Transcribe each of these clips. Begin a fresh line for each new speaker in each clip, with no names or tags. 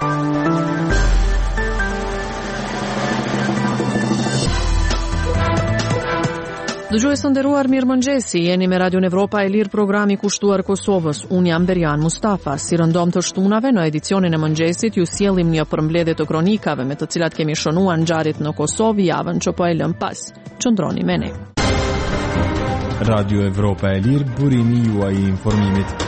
Dëgjues të nderuar, mirëmëngjesi, jeni me Radio Evropa e Lirë, programi kushtuar Kosovës. Unë jam Berian Mustafa. Si rëndom të shtunave në edicionin e mëngjesit ju sjellim një përmbledhje të kronikave me të cilat kemi shënuar ngjarjet në Kosovë javën që po e lëm pas. Qëndroni me ne.
Radio Evropa e Lirë, burimi juaj i informimit.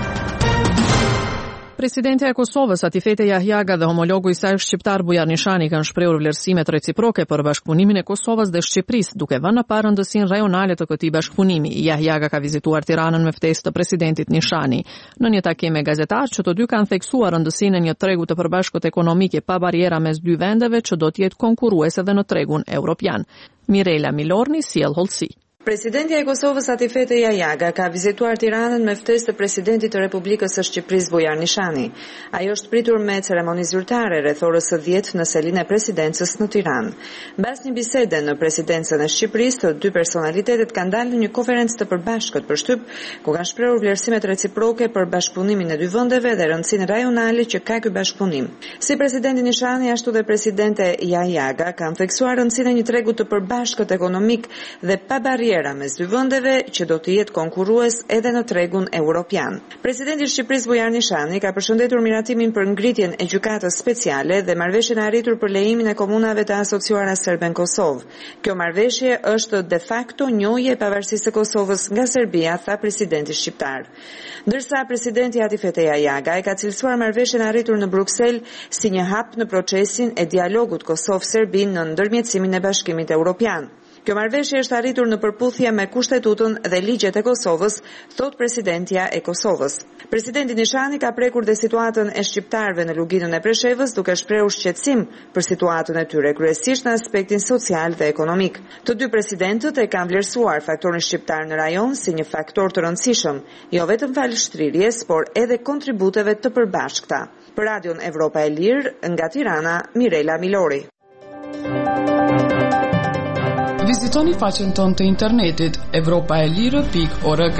Presidentja e Kosovës, Atifete Jahjaga dhe homologu i saj shqiptar Bujar Nishani kanë shprehur vlerësimet reciproke për bashkëpunimin e Kosovës dhe Shqipërisë, duke vënë në parë rëndësinë rajonale të këtij bashkëpunimi. Jahjaga ka vizituar Tiranën me ftesë të presidentit Nishani. Në një takim me gazetarë, që të dy kanë theksuar rëndësinë e një tregu të përbashkët ekonomike pa bariera mes dy vendeve që do të jetë konkurruese edhe në tregun evropian. Mirela Milorni sjell hollësi.
Presidentja e Kosovës Atifete Jahjaga ka vizituar Tiranën me ftesë të presidentit të Republikës së Shqipërisë Bujar Nishani. Ajo është pritur me ceremoni zyrtare rreth orës së 10 në selinë e presidencës në Tiranë. Mbas një bisede në presidencën e Shqipërisë, të dy personalitetet kanë dalë në një konferencë të përbashkët për shtyp, ku kanë shprehur vlerësimet reciproke për bashkëpunimin e dy vendeve dhe rëndësinë rajonale që ka ky bashkëpunim. Si presidenti Nishani, ashtu dhe presidente Jahjaga kanë theksuar rëndësinë e një tregu të përbashkët ekonomik dhe pa barriera mes dy vendeve që do të jetë konkurrues edhe në tregun evropian. Presidenti i Shqipërisë Bujar Nishani ka përshëndetur miratimin për ngritjen e gjykatës speciale dhe marrëveshjen e arritur për lejimin e komunave të asociuara serbe në Kosovë. Kjo marrëveshje është de facto njohje e pavarësisë së Kosovës nga Serbia, tha presidenti shqiptar. Ndërsa presidenti Atifete Jahjaga e ka cilësuar marrëveshjen e arritur në Bruksel si një hap në procesin e dialogut Kosovë-Serbi në ndërmjetësimin e Bashkimit Evropian. Kjo marrëveshje është arritur në përputhje me kushtetutën dhe ligjet e Kosovës, thot presidentja e Kosovës. Presidenti Nishani ka prekur dhe situatën e shqiptarëve në luginën e Preshevës, duke shprehur shqetësim për situatën e tyre, kryesisht në aspektin social dhe ekonomik. Të dy presidentët e kanë vlerësuar faktorin shqiptar në rajon si një faktor të rëndësishëm, jo vetëm falështrirjes, por edhe kontributeve të përbashkëta. Për Radion Evropa e Lirë, nga Tirana, Mirela Milori.
Vizitoni faqen tonë të internetit evropaelire.org.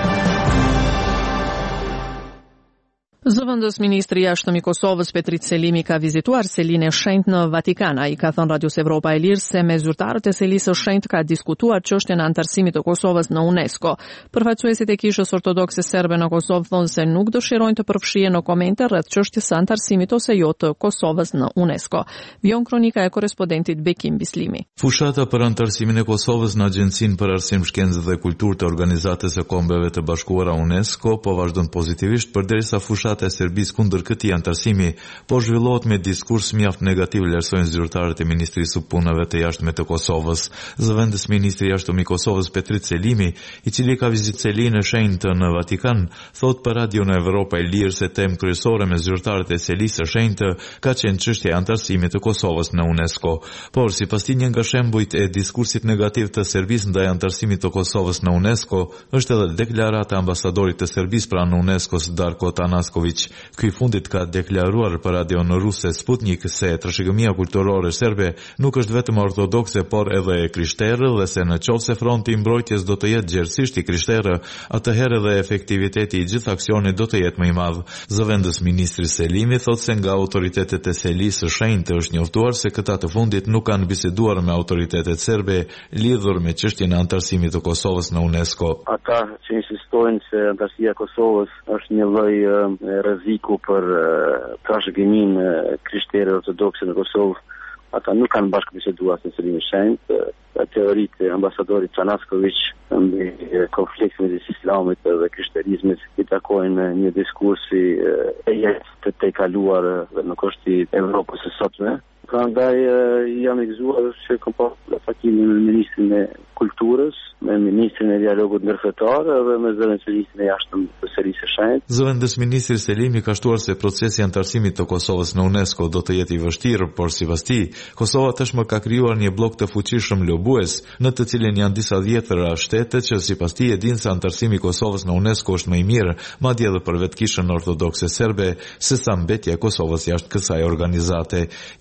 Zëvendës ministri i jashtëm i Kosovës Petrit Selimi ka vizituar selinë e shenjtë në Vatikan. Ai ka thënë Radios Evropa e Lirë se me zyrtarët e selisë së shenjtë ka diskutuar çështjen e antarësimit të Kosovës në UNESCO. Përfaqësuesit e Kishës Ortodokse Serbe në Kosovë thonë se nuk dëshirojnë të përfshihen në komente rreth çështjes së antarësimit ose jo të Kosovës në UNESCO. Vjon kronika e korrespondentit Bekim Bislimi.
Fushata për antarësimin e Kosovës në Agjencinë për Arsim, Shkencë dhe Kulturë të Organizatës së Kombeve të Bashkuara UNESCO po vazhdon pozitivisht përderisa fushata e Serbisë kundër këtij antarësimi po zhvillohet me diskurs mjaft negativ, vlerësojnë zyrtarët e Ministrisë së Punëve të Jashtme të Kosovës. Zëvendës ministri i jashtëm i Kosovës Petrit Selimi, i cili ka vizituar selinë e shenjtë në Vatikan, thot për Radio në Evropa e Lirë se temë kryesore me zyrtarët e selisë së shenjtë ka qenë çështja e antarësimit të Kosovës në UNESCO. Por sipas tij, një nga shembujt e diskursit negativ të Serbisë ndaj antarësimit të Kosovës në UNESCO është edhe deklarata e ambasadorit të Serbisë pranë UNESCO-s Darko Tanasković. Ky fundit ka deklaruar për radion ruse Sputnik se trashëgimia kulturore serbe nuk është vetëm ortodokse, por edhe e krishterë, dhe se në qoftë se fronti i mbrojtjes do të jetë gjerësisht i krishterë, atëherë edhe efektiviteti i gjithë aksionit do të jetë më i madh. Zëvendës ministri Selimi thotë se nga autoritetet e selisë së shenjtë është njoftuar se këta të fundit nuk kanë biseduar me autoritetet serbe lidhur me çështjen e antarësimit të Kosovës në UNESCO.
Ata që insistojnë se antarësia e Kosovës është një lloj rreziku për trashëgimin krishterë ortodokse në Kosovë, ata nuk kanë bashkëbiseduar se selinë e shenjtë. Teoritë e ambasadorit Tanasković mbi konfliktin midis islamit dhe krishterizmit i takojnë një diskursi e jetë të kaluar dhe nuk është i Evropës së sotme. Prandaj jam i gëzuar që kam pasur takimin me ministrin e kulturës, me ministrin e dialogut ndërfetar dhe me zëvendësin e jashtëm të selisë së shenjtë.
Zëvendës ministri Selimi ka shtuar se procesi i antarësimit të Kosovës në UNESCO do të jetë i vështirë, por sipas tij, Kosova tashmë ka krijuar një blok të fuqishëm lobues, në të cilin janë disa dhjetëra shtete që sipas tij e dinë se antarësimi i Kosovës në UNESCO është më i mirë, madje edhe për vetë Kishën Ortodokse Serbe, sesa mbetja e Kosovës jashtë kësaj organizate. Igumeni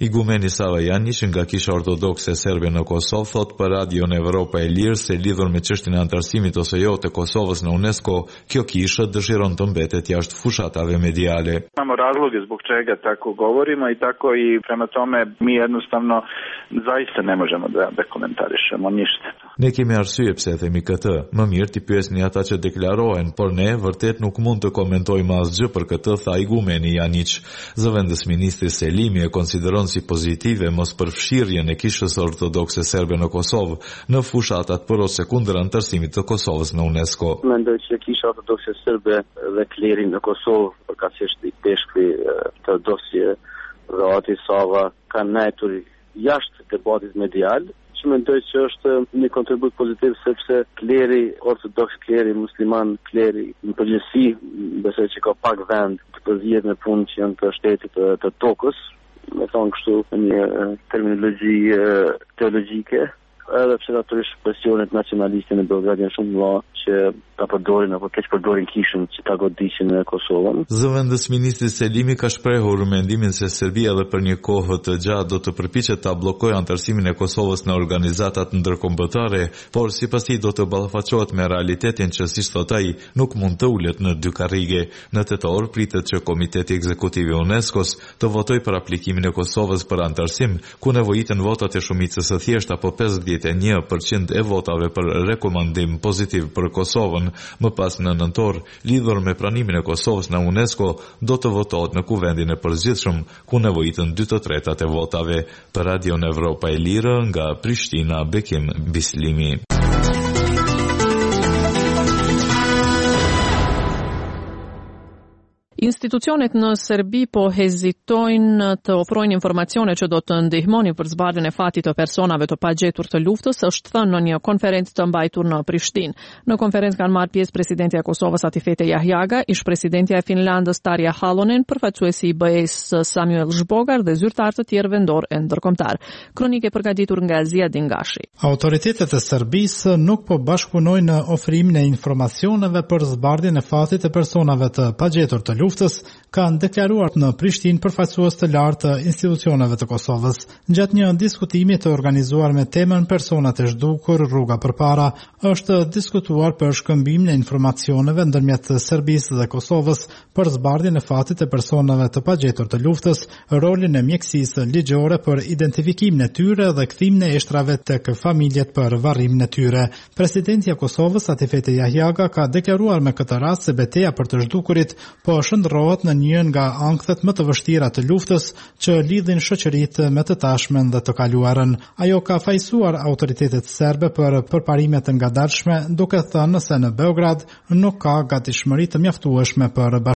Sava Janić nga Kisha Ortodokse Serbe në Kosovë thot për Radion Evropa e Lirë se lidhur me çështjen e antarësimit ose jo të Kosovës në UNESCO, kjo kishë dëshiron të mbetet jashtë fushatave mediale.
Imamo razloge zbog čega tako govorimo i tako i prema tome mi jednostavno zaista ne možemo da komentarišemo ništa.
Ne kemi arsye pse themi këtë. Më mirë ti pyesni ata që deklarohen, por ne vërtet nuk mund të komentojmë asgjë për këtë, tha igumeni Janić. Zëvendës ministri Selimi e konsideron si pozitive mos përfshirjen e Kishës Ortodokse Serbe në Kosovë në fushatat për ose kundër antarësimit të Kosovës në UNESCO.
Mendoj që Kisha Ortodokse Serbe dhe kleri në Kosovë, përkatësisht i peshkvi të dosje dhe Ati Sava kanë nejtur jashtë debatit medial, që mendoj që është një kontribut pozitiv sepse kleri ortodoks, kleri musliman, kleri në përgjithësi, besoj që ka pak vend të përzihet në punë që janë të shtetit të tokës, me thonë kështu një terminologji teologjike, edhe pse natyrisht presionet nacionaliste në Beograd janë shumë mëdha që ta përdorin apo keq përdorin kishën që ta goditjen në Kosovën.
Zëvendës ministri Selimi ka shprehur mendimin se Serbia edhe për një kohë të gjatë do të përpiqet ta bllokojë antarësimin e Kosovës në organizatat ndërkombëtare, por sipas tij do të ballafaqohet me realitetin që siç thot ai nuk mund të ulet në dy karrige. Në tetor pritet që Komiteti Ekzekutiv i UNESCO-s të votojë për aplikimin e Kosovës për antarësim, ku nevojiten votat e shumicës së thjeshtë apo 51% e votave për rekomandim pozitiv për Kosovën. Më pas në nëntor, lidhur me pranimin e Kosovës në UNESCO, do të votohet në kuvendin e përgjithshëm, ku nevojitën 2/3 e votave. Për Radion Evropa e Lirë, nga Prishtina, Bekim Bislimi.
Institucionet në Serbi po hezitojnë të ofrojnë informacione që do të ndihmoni për zbardhjen e fatit të personave të pagjetur të luftës, është thënë në një konferencë të mbajtur në Prishtinë. Në konferencë kanë marrë pjesë presidentja e Kosovës Atifete Jahjaga, ish presidentja e Finlandës Tarja Halonen, përfaqësuesi i BE-s Samuel Zhbogar dhe zyrtar të tjerë vendor e ndërkombëtar. Kronikë e përgatitur nga Ziadin Gashi.
Autoritetet e Serbisë nuk po bashkëpunojnë në ofrimin e informacioneve për zbardhjen e fatit të personave të pagjetur të luftës, kanë deklaruar në Prishtinë përfaqësues të lartë të institucioneve të Kosovës. Gjatë një diskutimi të organizuar me temën personat e zhdukur, rruga përpara, është diskutuar për shkëmbimin e informacioneve ndërmjet Serbisë dhe Kosovës për zbardhjen e fatit të personave të pagjetur të luftës, rolin e mjekësisë ligjore për identifikimin e tyre dhe kthimin e eshtrave tek familjet për varrimin e tyre. Presidentja e Kosovës Atifete Jahjaga ka deklaruar me këtë rast se betejë për të zhdukurit po shndërrohet në një nga ankthet më të vështira të luftës që lidhin shoqëritë me të tashmen dhe të kaluarën. Ajo ka fajsuar autoritetet serbe për përparimet e ngadalshme, duke thënë se në Beograd nuk ka gatishmëri të mjaftueshme për